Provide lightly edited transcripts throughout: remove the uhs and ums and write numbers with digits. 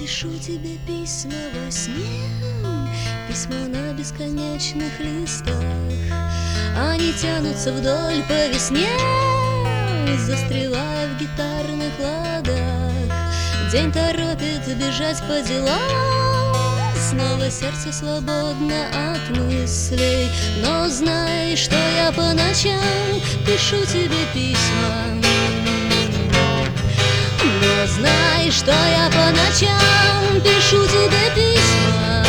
Пишу тебе письма во сне, письма на бесконечных листах. Они тянутся вдоль по весне, застревая в гитарных ладах. День торопит бежать по делам, снова сердце свободно от мыслей. Но знай, что я по ночам пишу тебе письма. Но знай, что я по ночам пишу тебе письма.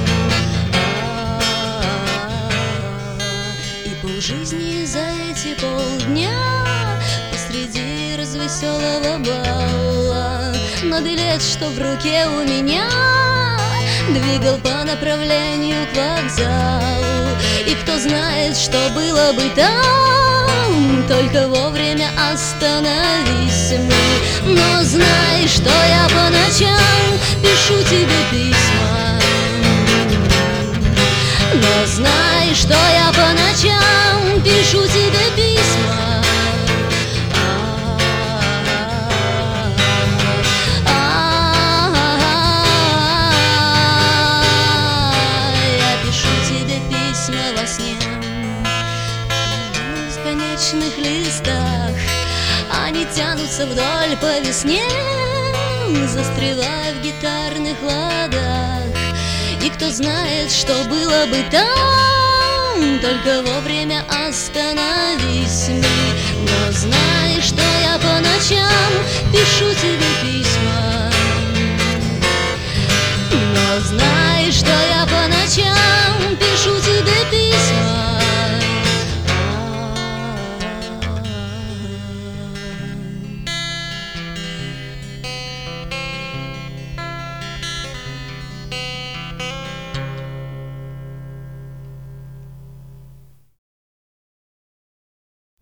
И полжизни за эти полдня посреди развеселого бала. Но билет, что в руке у меня, двигал по направлению к вокзалу. И кто знает, что было бы там, только вовремя остановись мы. Но знай, что я по ночам пишу тебе письма. Но знай, что я по ночам пишу тебе письма. Я пишу тебе письма во сне, в бесконечных листах. Они тянутся вдоль по весне, застревая в гитарных ладах. И кто знает, что было бы там, только вовремя остановись мы. Но знай, что я по ночам пишу тебе